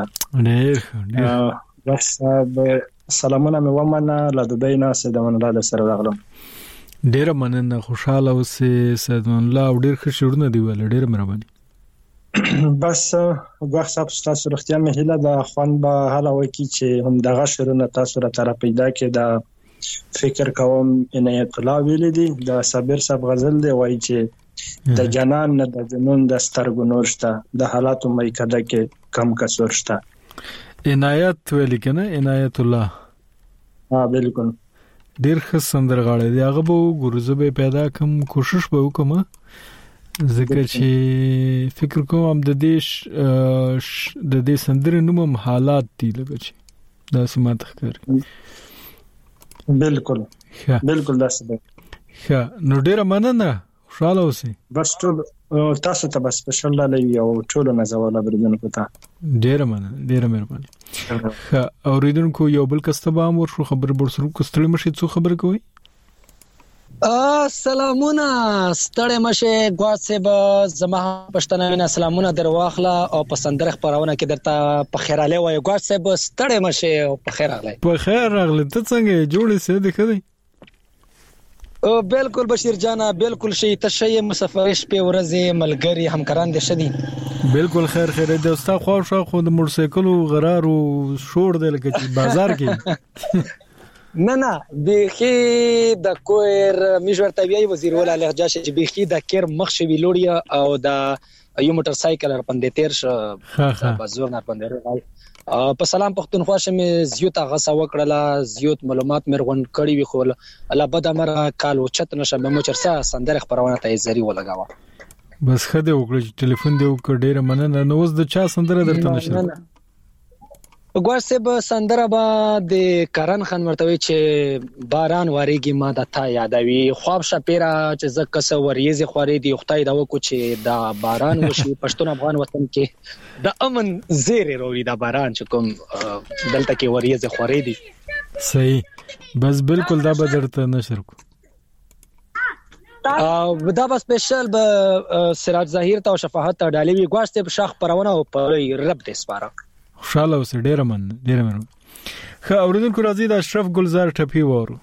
ګوښ صاحب سلامونه مې ومنه، له دوبۍ نه سیدمن الله در سره راغلم. ډېره مننه، خوشحاله اوسې سیدمن الله، او ډېر ښه شعرونه دي ویل، ډېره مهرباني. بس ګوښ صاحب ستاسو روغتیا مې هیله ده، خوند به هله وکړي چې همدغه شعرونه تاسو راته را پیدا کړي. د فکر کوم عنایت الله ویلي دي، د صابر صاحب غزل دی، وایي چې د جنان نه د جنون د سترګو نور شته، د حالاتو میکده کې کم کسور شته. عنایت ویلي که نه؟ عنایت الله. ها بالکل، ډېر ښه سندرغاړی دی. هغه به وګورو، زه به پیدا کړم، کوشش به وکړم، ځکه چې فکر کوم د دې د دې سندرې نوم حالات دی، لکه چې داسې ماته ښکاري. بالکل بالکل داسې دی. ښه، نو ډېره مننه، خوشحاله اوسئ. بس ټول تاسو ته بس سپیشل ډالۍ وي او ټولو نازول اوریدونکو ته ډېره مننه، ډېره مهرباني. ښه اوریدونکو، یو بل کس ته به هم ورشو، خبرې به ورسره وکړو. ستړي مشئ، څو خبرې کوئ؟ سلامونه، ستړي مشه ګوات صاحب، زما پښتنه وینا سلامونه در واخله او په سندره خبرونه کې درته په خیر علي وای. ګوات صاحب ستړي مشه او په خیر راغلی. په خیر راغلی. ته څنګه جوړې سې د خدای؟ او بالکل بشیر جانا، بالکل شي ته شي مسافر شپه ورځې ملګری همکاران دي شدي. بالکل خیر خیر دی. استا خو شو خو د موټر سایکل غرار او شور دی لکه چې بازار کې. نه نه بيخي د کویر میشورتوی وزیر ولا لهجه چې بيخي د کیر مخ شوی لوړی او د یو موټر سایکل پندې تیر ش بازور نه پندې په سلام پښتونخوا شمه زیوت غسه وکړه، زیوت معلومات مرغون کړي وی خو الله بد امر کال او چت نشه مې چرسا سندره خبرونه ته زری ولګاوه. بس خده وکړه چې ټلیفون دی وکړ، ډیره مننه. نو اوس د چا سندره درته نشم؟ ګوار صاحب سندره با د کرن خان مرتوی چې باران واریږي ما د تا یادوي، خواب شپیرا چې زکه سو وریزي خوري دی خدای دا وکړو چې دا باران وشي پښتون افغان وطن کې د امن زیره وروړي دا باران چې کوم دلته کې وریزي خوري دی. صحیح، بس بالکل دا به درته نشر کو. او دا به سپیشل به سراج ظاهر ته او شفاعت ته ډالې وي. ګوار صاحب شاخ پرونه او په رب دې سپاره. خوشاله اوسه، ډیره مننه، ډیره مننه. ښه اوریدونکو، راځي د اشرف ګلزار ټپي وورو.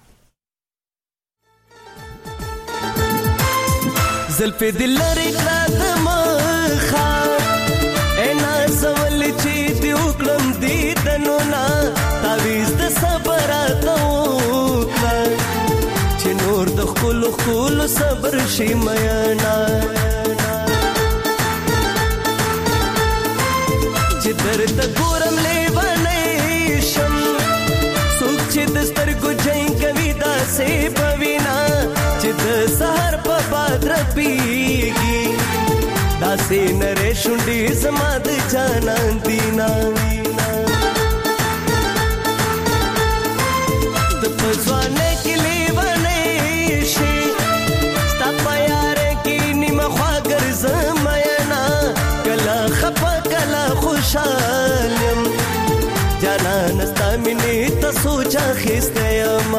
زلفې دلری کړه د مخه انا سوال چې دی وکړم دې دنونا تعویز د صبر اتوکړه چې نور د خپل خپل صبر شي میانا چې درته ګورم لیوانې شم څوک چې د سترګو جنګ کوي داسې بوینا چې د سحر په باد رپیږي داسې نرې شونډې زما د جانان دینا د پځوانه کې لیوانې شي ستا په یاره کې نیمه خوا ګرځم مینا کله خفه کله خوشحالم جانان ستا مینې ته سوچ اخیستی یم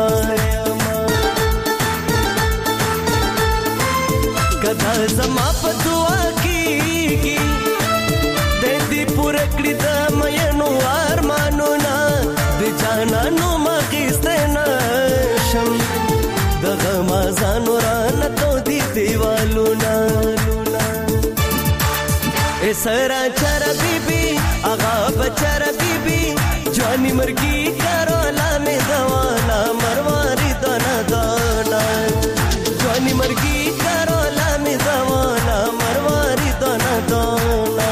کدا زما په دعا کېږي د دې پوره کړي د مینو ارمانونه د جانانو مخیستی نشم دغه مازانو رانه تودي دیوالونه سرا چرا بیبی آغا بچرا بیبی جوانی مرگی کرولا میں دوانا مرواری دانا دانا جوانی مرگی کرولا میں دوانا مرواری دانا دانا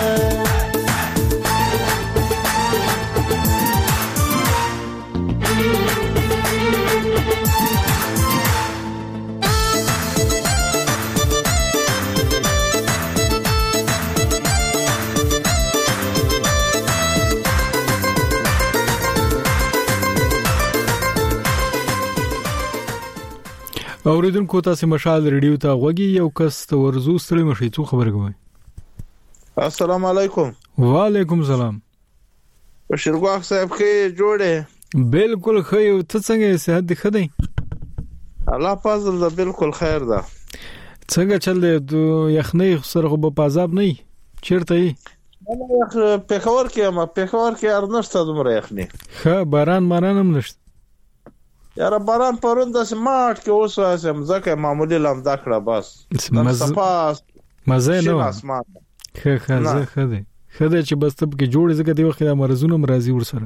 اوریدونکو تاسو مشال ریډیو ته غوږی یو کس ته ورزو ستړي مشي څو خبر کوي. السلام علیکم. وعلیکم السلام. بشیرګواخ صاحب کې جوړه بالکل خو ته څنګه صحت دی خدای؟ الله فضل ده بالکل خیر ده. څنګه چل دی یخنۍ سره په پازاب نه چیرته یې؟ نه پېښور کې ما پېښور کې ارنشته دومره یخنۍ. ښه باران ماران هم نشته. یاره باران پرون د سماټ کې اوس واسم ځکه معمولی لمدا کړه بس. مزه مزه نه و. خه خه خه خدای چې بس تب کې جوړ زګه دی وخت د مرزونو مرضی ورسره.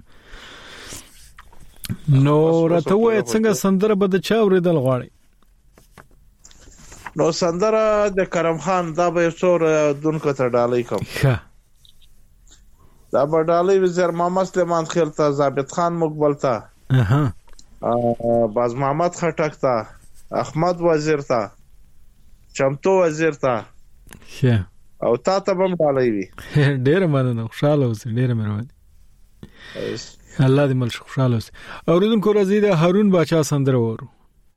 نو راته وای څنګه سندره بده چا اوریدل غواړي؟ نو سندره د کرم خان دا به څور دونکو ته ډالۍ کوم. ښه دا به ډالۍ وزیر محمد سلیمان خیل ته، ثابت خان مقبل ته، اها باز محمد خټک ته، احمد وزیر ته، چمتو وزیر ته. ښه او تا ته هم ډالۍ وي. ډېر مننه، خوشاله اوسې، ډېر مهرباني. الله دې مل خوشاله اوسې. اوریدونکو راځي د هارون باچا سندره وورو.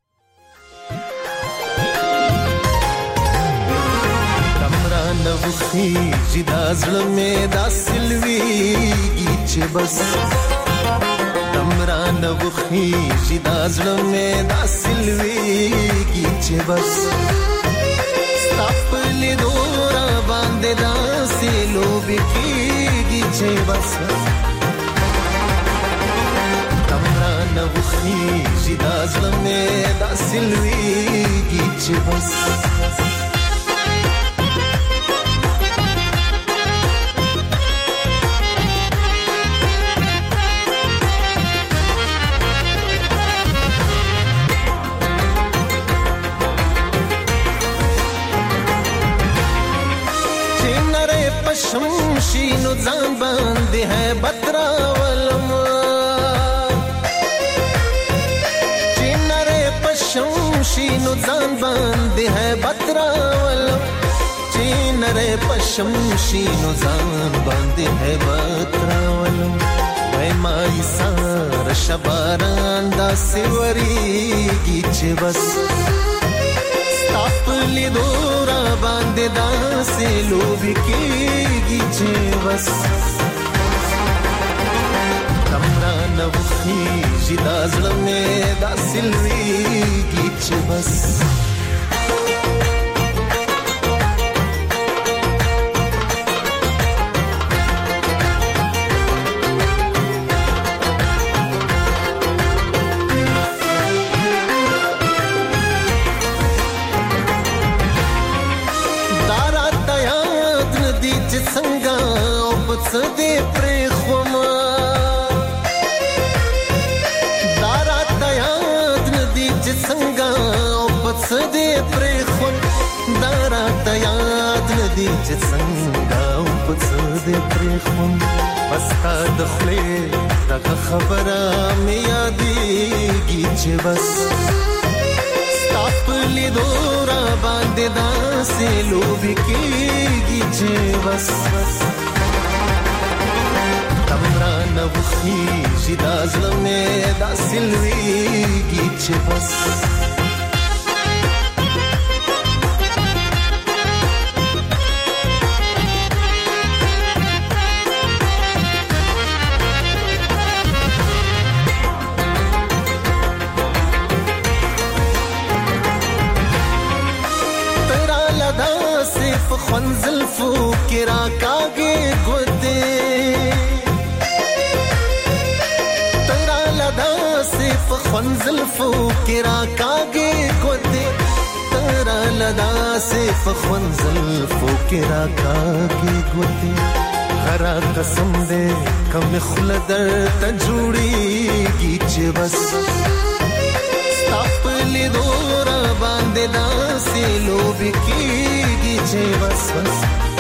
نوخي جدا زړه مې دا سلويږي چې بس تمرا نوخي جدا زړه مې دا سلويږي چې بس خپل دورا باندې دا سلوبي کېږي چې بس تمرا نوخي جدا زړه مې دا سلويږي چې بس شمشینو ځان باندې ہے بترا ولم چینره پشمشینو ځان باندې ہے بترا ولم چینره پشمشینو ځان باندې ہے بترا ولم وای مای سار شباران دا سیوریږي چې بس خپل دورا باندې دا سلوبي کېږي چې بس تمرا نوخي جدا زړه مې دا سلويږي چې بس سدې پرې خوما دارات یاد ندی چې څنګه او پس دې پرې خون دارات یاد ندی چې څنګه او پس دې پرې خون پستا د خلې دا خبره مې یادېږي چې بس خپل دورا باندې دا سلوبي کېږي چې بس تمرا نوخي جدا زړه مې دا سلويږي چې بس ترا لدا صرف خنزل فو کرا کاږي ګوتې خنزل فو کرا کاږي ګوتې ترا لدا صرف خنزل فو کرا کاږي ګوتې غرا قسم دې کم خلدر ته جوړيږي چې بس خپل دورا باندې دا سلوبي کېږي چې بس بس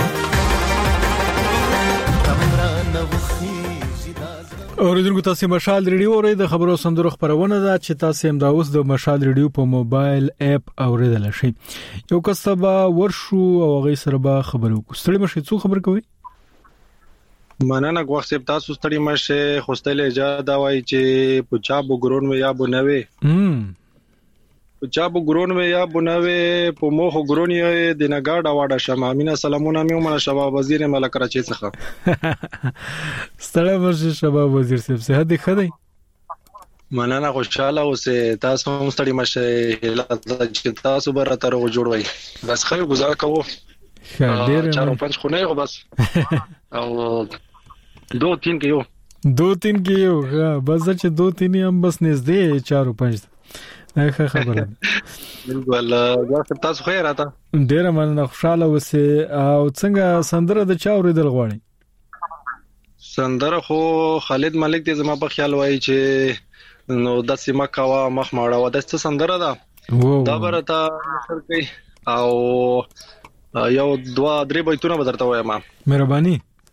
تمرا نوخي اوریدونکو تاسو مشال ریډیو اورئ د خبرو سندرو خبرونه ده چې تاسو هم دا اوس د مشال ریډیو په موبایل اپ اوریدل شئ. یو کسبه ورشو او غي سره به خبرو کوستړي مشي څو خبر کوي. مننه غوښتل تاسو ستړي مشه خوستله اجازه دا وای چې پچا بو ګرون مې یا بو نوې چا بو ګرون وې یا بنوي په مو خو ګرون یې د نګاډه واډه شمه امینه سلامونه مې ومنه شباب وزیر ملک کراچي څخه ستړی مرشي شباب وزیر صاحب صحت دې ښه دی؟ مننه خوشاله اوسه تاسو هم ستړي مشه چې تاسو به راته روغ جوړ وای بس خیر گزار کوو ډېر چارو پنځ خو نه بس او دو تین کې یو دو تین کې یو ها بس چې دو تین هم بس نږدې چارو پنځ نه خبره بالکل دا تاسو خیر راته ډېر مننه خوشاله اوسه او څنګه سندره د چا اوریدل غواړي؟ سندره خو خالد ملک دې زما په خیال وای چې نو د سیمه کاوه مخ ماړه و د څه سندره ده دا برته نشر کوي او یو دوا درې بیتونه بدرته وایم مهرباني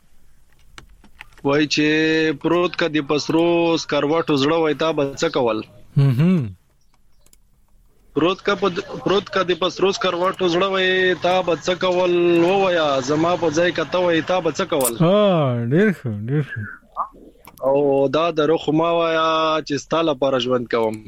وای چې پروت کدي پسروس کروټو زړه وای تا بچ کول هم پروت کا پروت کدي پسروس کروټو زړه وای تا بچ کول و ویا زما په ځای کته وای تا بچ کول ها ډېر ښه ډېر ښه او دا د روح ما وایا چې ستاله پر ژوند کوم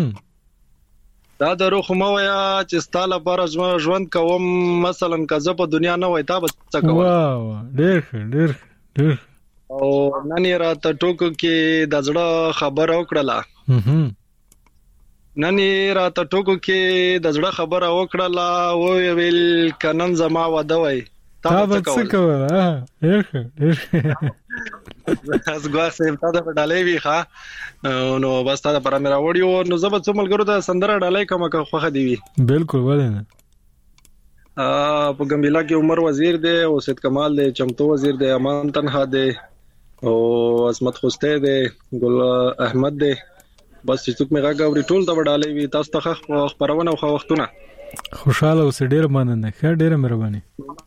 دا د روح ما وایا چې ستاله پر ژوند کوم مثلا کزه په دنیا نه وای تا بچ کوم واو ډېر ډېر ډېر او نن را ته ټوکو کې د زړه خبر او کړله نن را ته ټوکو کې د زړه خبر او کړله او ویل کنن زما واده وای تا بچ کوم ها ډېر ډېر از ګواه سیم تا د ډالې وی ښا نو بس تا پر امر وړیو نو زبر څومل ګرو د سندره ډالې کومه که خوخه دی وی بالکل ولنه ا په ګمبيلا کې عمر وزیر دی او سید کمال دی چمتو وزیر دی امان تنها دی او عصمت خوسته دی ګل احمد دی بس چې څوک مې راغوري ټول د ډالې وی تاسو ته خبرونه او وختونه خوشاله اوسه ډیر مننه ښه ډیره مهرباني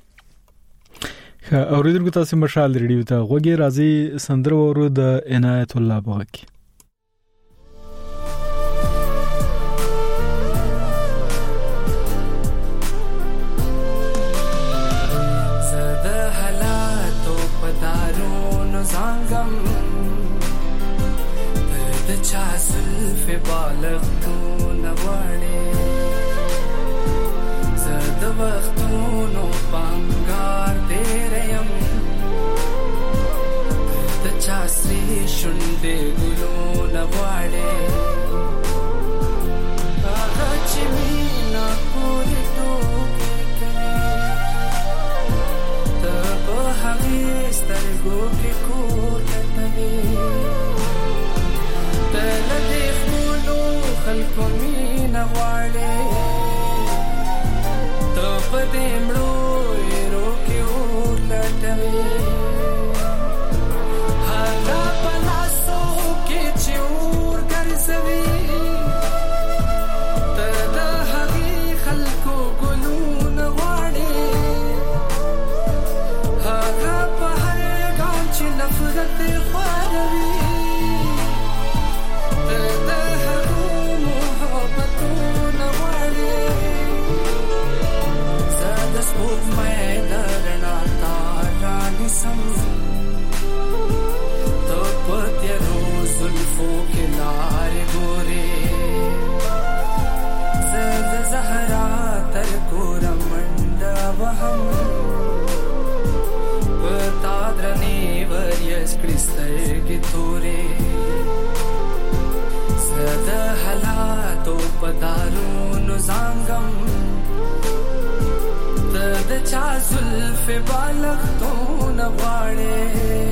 ښه اوریدونکو تاسو مشال ریډیو ته غوږی راځي سندره ورو د عنایت الله بغاکی زده حالاتو پدارونو زنګم د چا سلف بالغتو نوړې زده وختونو پنګار تیریم د چا سری شونډې ګلو نوړې هغه چې مینا پورې ټوکې کوي ته په هغې سترګو کې کور لټوي ته له دې ښکلو خلکو مینه غواړې ته په دې مړو ایرو کې اور لټوي هغه په لاسو کې چې اور ګرځوي ته د هغې خلکو ګلونه غواړې هغه په هر ګام چې نفرت خواروي سترګې تورې زه د حالاتو په دارونو زنګم ته د چا زلفې بالښتونه غواړې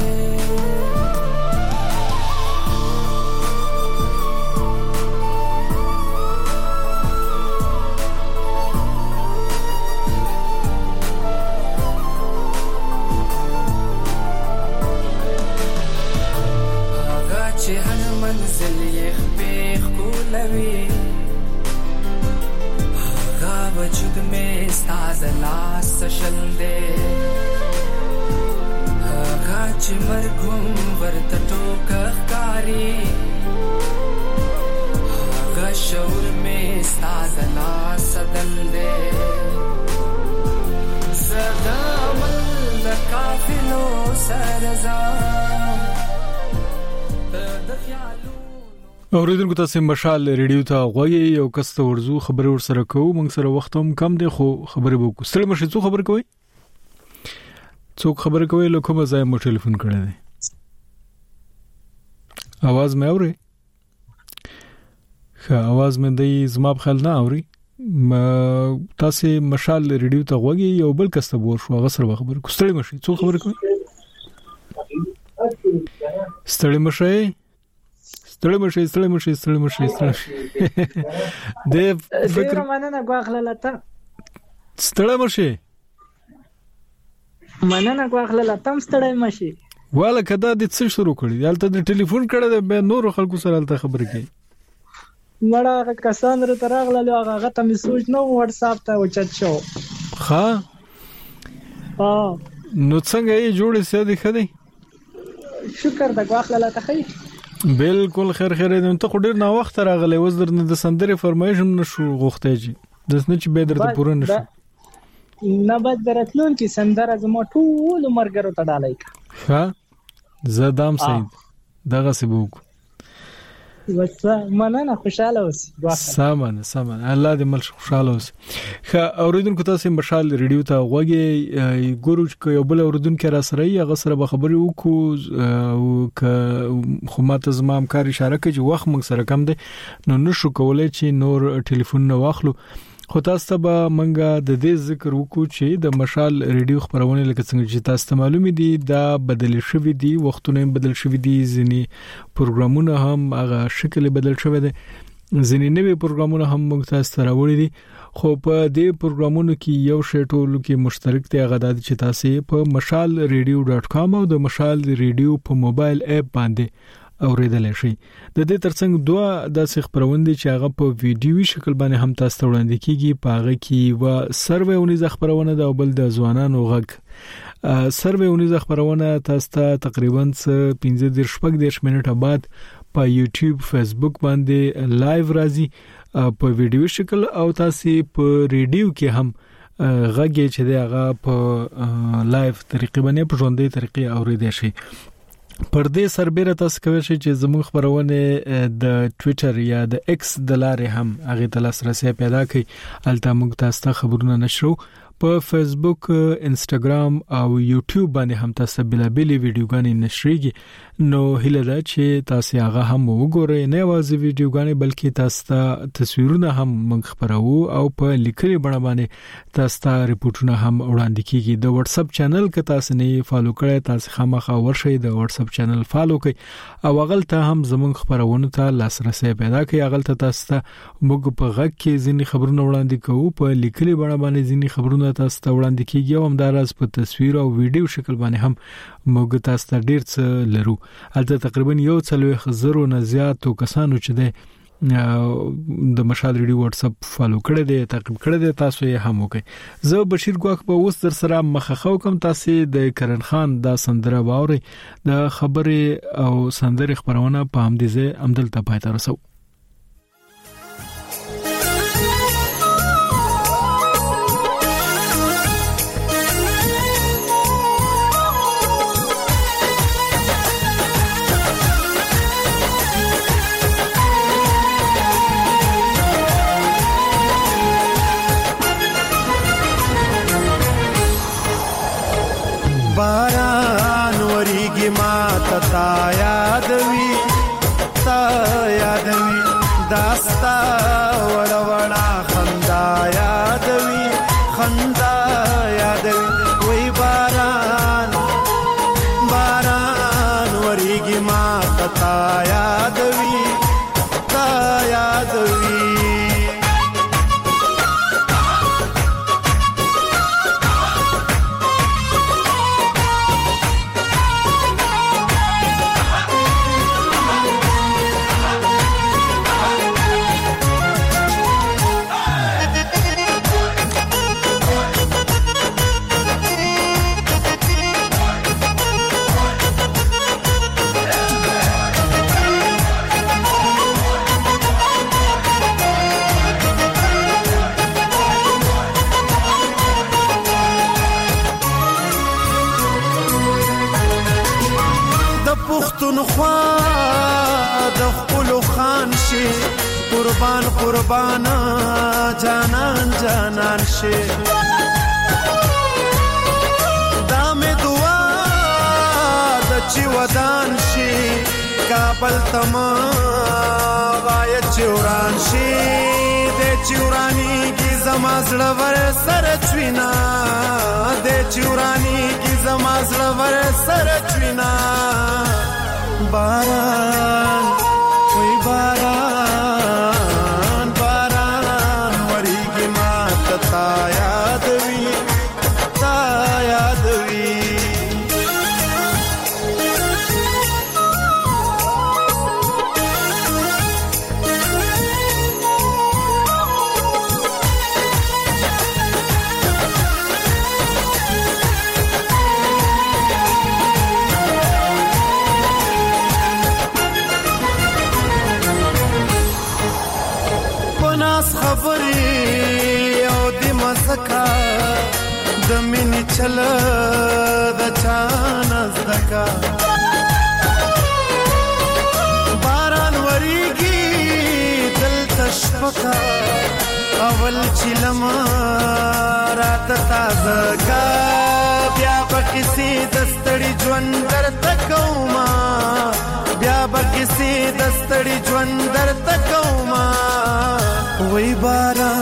منزل یې خپېخ کولوي هغه وجود مې ستا د لاس شل دی هغه چې مرګ هم ورته ټوکه ښکاري هغه شعور مې ستا د لاس دل دی زه د عمل د قافلو سره ځم اوریدونکو تاسو مشال ریډیو ته غوږی یو کس ته ورزو خبرې ورسره کوو موږ سره وخت هم کم دی خو خبرې وکړو ستړي مشه څو خبر کوي څوک خبرې کوي له کومه ځای مو ټلیفون کړی دی आवाज مې اوري ښه आवाज مې دی زما په خیال نه اوري تاسو مشال ریډیو ته غوږی یو بل کس ته ورشو هغه سره خبرې کوو ستړي مشه څو خبرې کوي ستړي مشه ستړي مشه ستړي مشه ستړي مشه ستړي د فکر مننه غواخله لته ستړي مشه مننه غواخله لته ستړي مشه والا کدا د څه شروع کړی یالته د ټلیفون کړه د نور خلکو سره الته خبرې کوي مړه کسان را ترغله هغه ته میسج نو واتس اپ ته وچت شو ها ها نو څنګه یې جوړې سې دي خدي شکر د غواخله لته خی بالکل خیر خیر دې ته خو ډیر نا وخت راغلی وز درنه د سندره فرمایش هم نشو غوښته جی د سن چې به درته پوره نشو نه بد درتلون کې سندره زما ټول مرګرو ته ډالای ها زدام سید دغه سبوک وڅ مننه خوشاله اوسې سامان سامان الله دې مل خوشاله اوسې خا اوریدونکو تاسو مشال ریډیو ته غوږی ګورو چې یو بل اوریدونکو را سره یې هغه سره به خبرې وکړو او ک خو ماته زما امکار اشاره کوي چې وخت موږ سره کم دی نو نشو کولای چې نور ټلیفون نه واخلو خو تاسو به منګه د دې ذکر وکړو چې د مشال ریډیو خبرونه لکه څنګه چې تاسو ته معلومه دي دا بدل شوی دي وختونه بدل شوی دي ځینی پروګرامونه هم هغه شکل بدل شوی دي ځینی نوې پروګرامونه هم موږ تاسو ته راوړي دي خو په دې پروګرامونو کې یو شی ټولو کې مشترک دی هغه د چې تاسو په مشال ریډیو ډاټ کام او د مشال ریډیو په موبایل اپ باندې اوریدل شي د دې ترڅنګ دوه داسې خبرونه چې هغه په ویډیوي شکل باندې هم تاسو ته وړاندې کیږي پاغه کې و سرویونی خبرونه د بل د ځوانانو غږ سرویونی خبرونه تاسو ته تقریبا پنځه دیرش پک دیرش منټه بعد په یوټیوب فیسبوک باندې لایو راځي په ویډیو شکل او تاسو په ریډیو کې هم غږ چې دغه په لایو طریقې باندې په ژوندۍ طریقې اوریدل شي پر دې سربېره تاسو کوئ چې زموږ خبرونه د ټوئیټر یا د ایکس د لارې هم هغه ته لاسرسي پیدا کړي الته موږ تاسو ته خبرونه نشرو په فیسبوک انستګرام او یوټیوب باندې هم تاسو بلابلې ویډیوګانې نشریږي نو هله دا چې تاسو هغه هم وګورئ نه یوازې ویډیوګانې بلکې تاسو ته تصویرونه هم موږ خبرو او په لیکلي بڼه باندې تاسو ته ریپورتونه هم وړاندې کیږي د واتس اپ چینل کې تاسو نه فالو کړئ تاسو خامخا ورشئ د واتس اپ چینل فالو کړئ او هغه ته هم زموږ خبرونه ته لاسرسي پیدا کړئ هغه ته تاسو ته موږ په غږ کې ځینې خبرونه وړاندې کوو په لیکلي بڼه باندې ځینې خبرونه تاسو ته وړاندې کیږي او همدارس په تصویر او ویډیو شکل باندې هم موږ تاسو ته ډیر څه لرو البته تقریبا یو څلوي خزرو نه زیاتو کسانو چې د مشال ریډیو واتس اپ فالو کړی دی تعقیب کړی دی تاسو یې هم وکړئ زه بشیر ګواخ په اوس در سره مخخو کوم تاسو د کرن خان دا سندره باوري د خبره او سندره خبرونه په هم دي زه عمدل ته پاتې رسو باران وریږي ما تا یادوي تا یادوي داستا وړ وړا خندا یادوي خندا یادوي وای باران باران وریږي ما تا یادوي تا یادوي پښتونخوا د خپل خان شي قربان قربان جانان جانان شي دا مې دعا د چې ودان شي کابل تما وای چوران شي د چورانی کی زما زړه ور سره چوینا د چورانی کی زما زړه ور سره چوینا باران وای باران باران وریږي ما تا یاد وی تا یاد وی خبرې او د مسکا د مینې چل د چانس دکا باران وریږي دلته شپکا اول چې لمه راته تازه کا بیا به کسې د ستړي ژوند درته کومه بیا به کسې د ستړي ژوند درته کومه وای باران